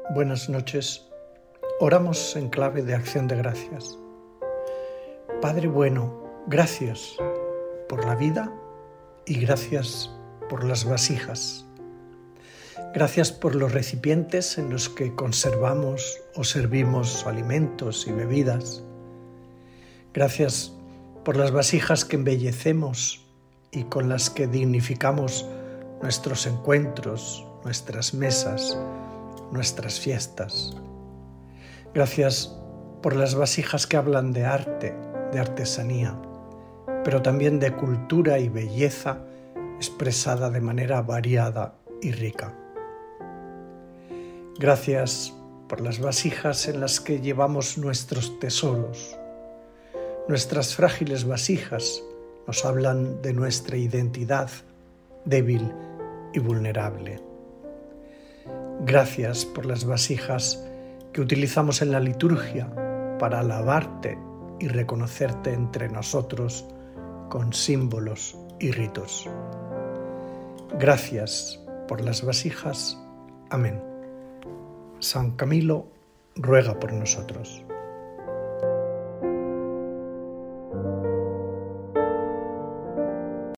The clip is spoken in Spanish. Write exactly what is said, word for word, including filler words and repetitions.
Buenas noches. Oramos en clave de acción de gracias. Padre bueno, gracias por la vida y gracias por las vasijas. Gracias por los recipientes en los que conservamos o servimos alimentos y bebidas. Gracias por las vasijas que embellecemos y con las que dignificamos nuestros encuentros, nuestras mesas, nuestras fiestas. Gracias por las vasijas que hablan de arte, de artesanía, pero también de cultura y belleza expresada de manera variada y rica. Gracias por las vasijas en las que llevamos nuestros tesoros. Nuestras frágiles vasijas nos hablan de nuestra identidad débil y vulnerable. Gracias por las vasijas que utilizamos en la liturgia para alabarte y reconocerte entre nosotros con símbolos y ritos. Gracias por las vasijas. Amén. San Camilo ruega por nosotros.